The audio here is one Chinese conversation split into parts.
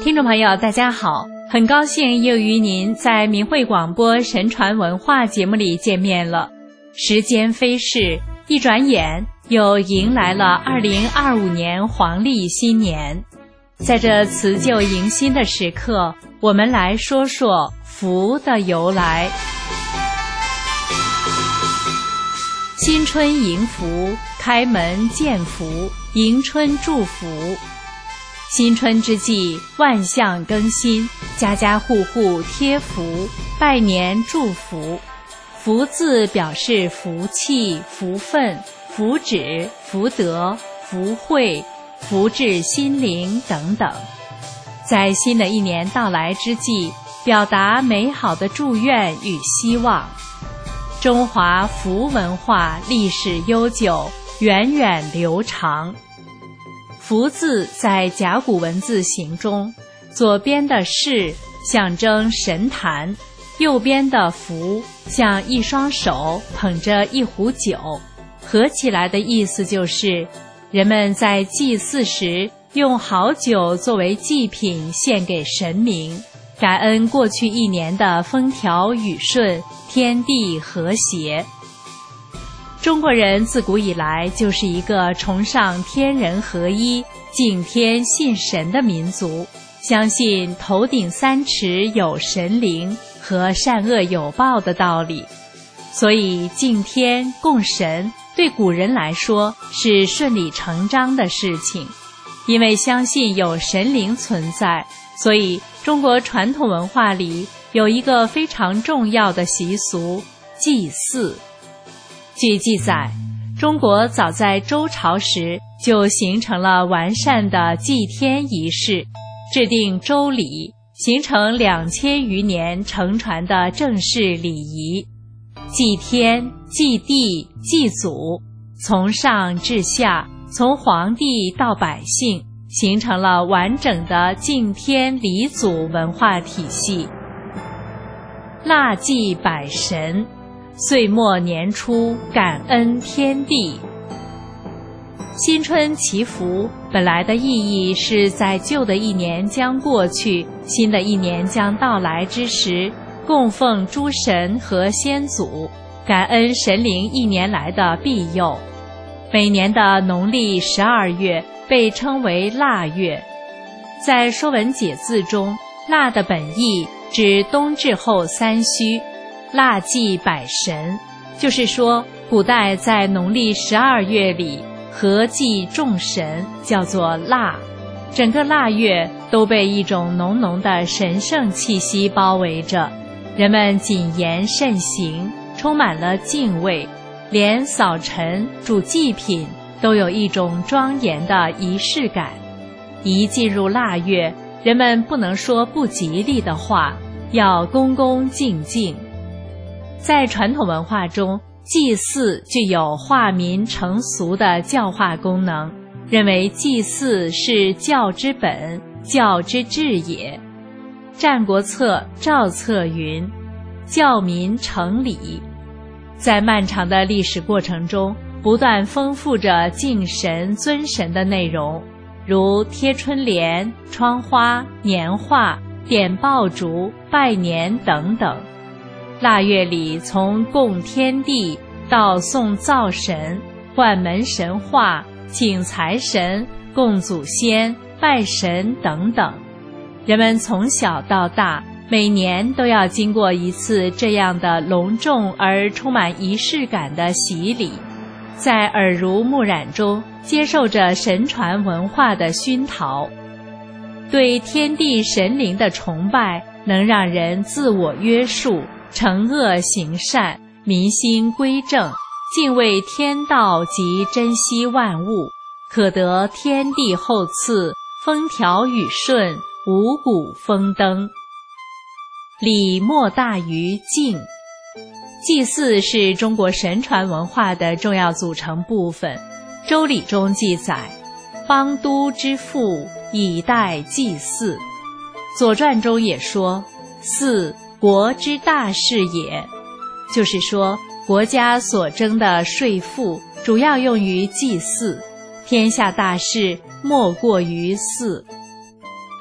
听众朋友大家好，很高兴又与您在明慧广播神传文化节目里见面了。时间飞逝，一转眼又迎来了2025年黄历新年。在这辞旧迎新的时刻，我们来说说福的由来。新春迎福，开门见福，迎春祝福。新春之际，万象更新，家家户户贴福，拜年祝福。福字表示福气、福分、福祉、福德、福慧、福至心灵等等。在新的一年到来之际，表达美好的祝愿与希望。中华福文化历史悠久，源远流长。福字在甲骨文字形中，左边的士象征神坛，右边的福像一双手捧着一壶酒，合起来的意思就是人们在祭祀时用好酒作为祭品献给神明，感恩过去一年的风调雨顺，天地和谐。中国人自古以来就是一个崇尚天人合一、敬天信神的民族，相信头顶三尺有神灵和善恶有报的道理。所以敬天供神对古人来说是顺理成章的事情。因为相信有神灵存在，所以中国传统文化里有一个非常重要的习俗——祭祀。据记载，中国早在周朝时就形成了完善的祭天仪式，制定周礼，形成2000余年承传的正式礼仪。祭天、祭地、祭祖，从上至下，从皇帝到百姓，形成了完整的敬天礼祖文化体系。腊祭百神，岁末年初感恩天地。新春祈福本来的意义是在旧的一年将过去，新的一年将到来之时，供奉诸神和先祖，感恩神灵一年来的庇佑。每年的农历12月被称为腊月。在《说文解字》中，腊的本意指冬至后3虚，腊祭百神，就是说古代在农历12月里合祭众神，叫做腊。整个腊月都被一种浓浓的神圣气息包围着，人们谨言慎行，充满了敬畏，连扫尘、煮祭品都有一种庄严的仪式感。一进入腊月，人们不能说不吉利的话，要恭恭敬敬。在传统文化中，祭祀具有化民成俗的教化功能，认为祭祀是教之本，教之治也。《战国策·赵策》云：教民成礼。在漫长的历史过程中，不断丰富着敬神尊神的内容，如贴春联、窗花、年画、点爆竹、拜年等等。腊月里从供天地到送灶神、换门神话、请财神、供祖先、拜神等等，人们从小到大每年都要经过一次这样的隆重而充满仪式感的洗礼，在耳濡目染中接受着神传文化的熏陶。对天地神灵的崇拜能让人自我约束，惩恶行善，民心归正，敬畏天道及珍惜万物，可得天地厚赐，风调雨顺，五谷丰登。礼莫大于敬。祭祀是中国神传文化的重要组成部分。周礼中记载，邦都之父，以待祭祀。左传中也说，祀，国之大事也。就是说，国家所征的税赋主要用于祭祀，天下大事莫过于祀。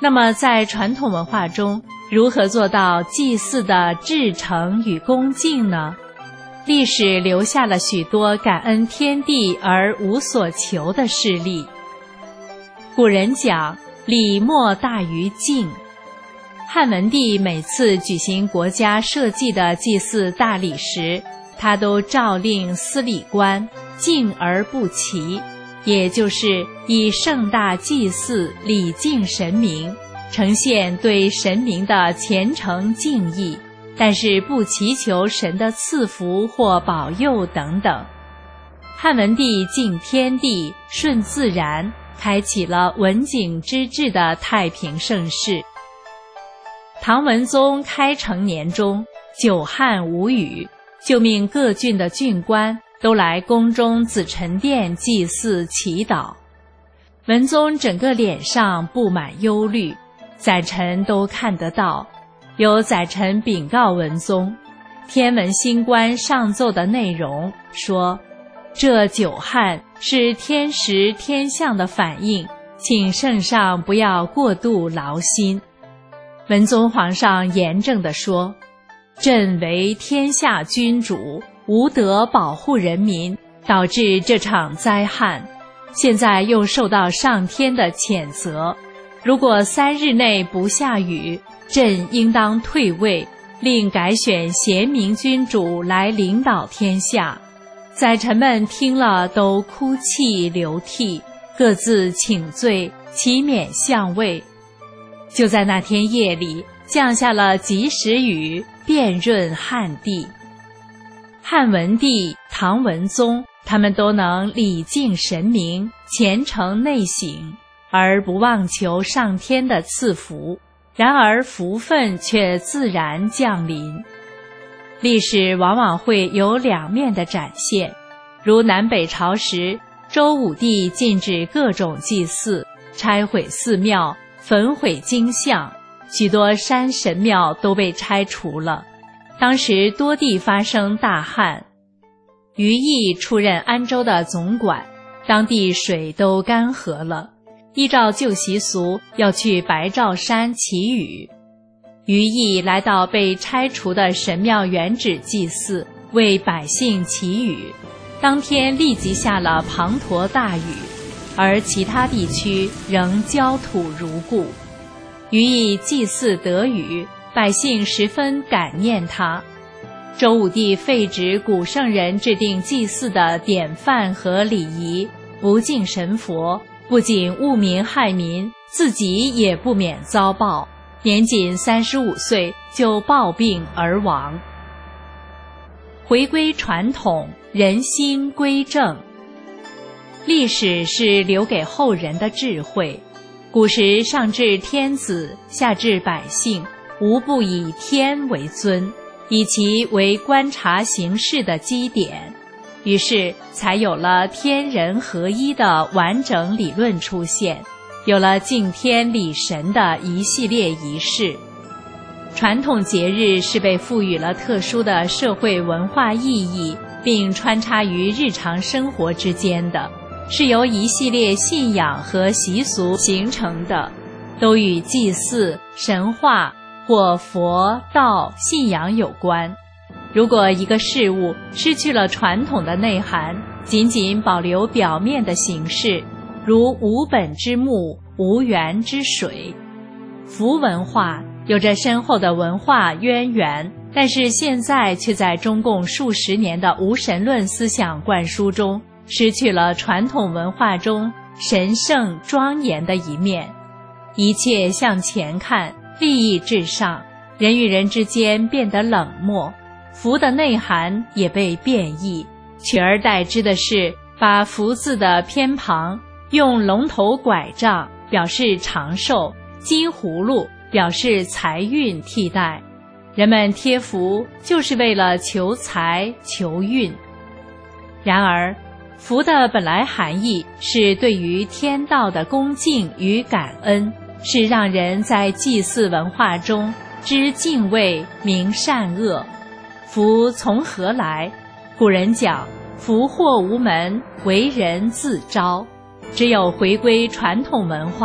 那么在传统文化中，如何做到祭祀的至诚与恭敬呢？历史留下了许多感恩天地而无所求的事例。古人讲礼莫大于敬，汉文帝每次举行国家社稷的祭祀大礼时，他都诏令司礼官敬而不齐，也就是以盛大祭祀礼敬神明，呈现对神明的虔诚敬意，但是不祈求神的赐福或保佑等等。汉文帝敬天地顺自然，开启了文景之治的太平盛世。唐文宗开成年中，久旱无雨，就命各郡的郡官都来宫中紫宸殿祭祀祈祷。文宗整个脸上布满忧虑，宰臣都看得到。有宰臣禀告文宗，天文星官上奏的内容说，这久旱是天时天象的反应，请圣上不要过度劳心。文宗皇上严正地说，朕为天下君主，无德保护人民，导致这场灾害，现在又受到上天的谴责。如果3日内不下雨，朕应当退位，另改选贤明君主来领导天下。宰臣们听了都哭泣流涕，各自请罪，祈免相位。就在那天夜里，降下了及时雨，遍润汉地。汉文帝、唐文宗，他们都能礼敬神明，虔诚内省，而不妄求上天的赐福，然而福分却自然降临。历史往往会有两面的展现，如南北朝时，周武帝禁止各种祭祀，拆毁寺庙，焚毁经像，许多山神庙都被拆除了。当时多地发生大旱，于毅出任安州的总管，当地水都干涸了，依照旧习俗要去白兆山祈雨。于毅来到被拆除的神庙原址祭祀，为百姓祈雨，当天立即下了滂沱大雨，而其他地区仍焦土如故。于毅祭祀得雨，百姓十分感念他。周武帝废止古圣人制定祭祀的典范和礼仪，不敬神佛，不仅误民害民，自己也不免遭报，年仅35岁就暴病而亡。回归传统，人心归正。历史是留给后人的智慧，古时上至天子，下至百姓，无不以天为尊，以其为观察形势的基点，于是才有了天人合一的完整理论出现，有了敬天礼神的一系列仪式。传统节日是被赋予了特殊的社会文化意义，并穿插于日常生活之间的，是由一系列信仰和习俗形成的，都与祭祀、神话或佛道信仰有关。如果一个事物失去了传统的内涵，仅仅保留表面的形式，如无本之木，无源之水。符文化有着深厚的文化渊源，但是现在却在中共数十年的无神论思想灌输中，失去了传统文化中神圣庄严的一面。一切向前看，利益至上，人与人之间变得冷漠，福的内涵也被变异，取而代之的是把福字的偏旁用龙头拐杖表示长寿，金葫芦表示财运替代。人们贴福就是为了求财求运。然而福的本来含义是对于天道的恭敬与感恩，是让人在祭祀文化中知敬畏明善恶。福从何来？古人讲福祸无门，为人自招。只有回归传统文化，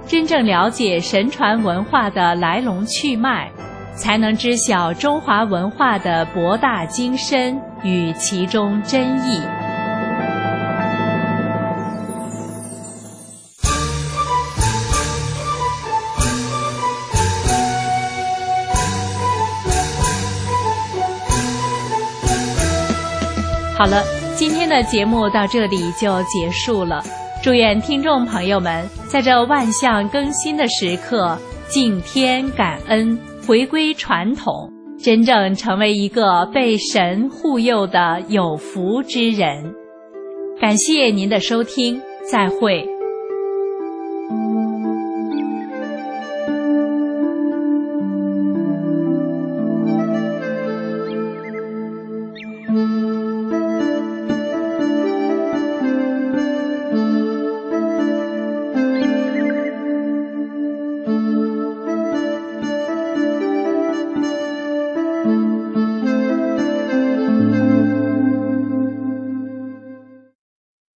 真正了解神传文化的来龙去脉，才能知晓中华文化的博大精深与其中真意。好了，今天的节目到这里就结束了。祝愿听众朋友们在这万象更新的时刻，敬天感恩，回归传统，真正成为一个被神护佑的有福之人。感谢您的收听，再会。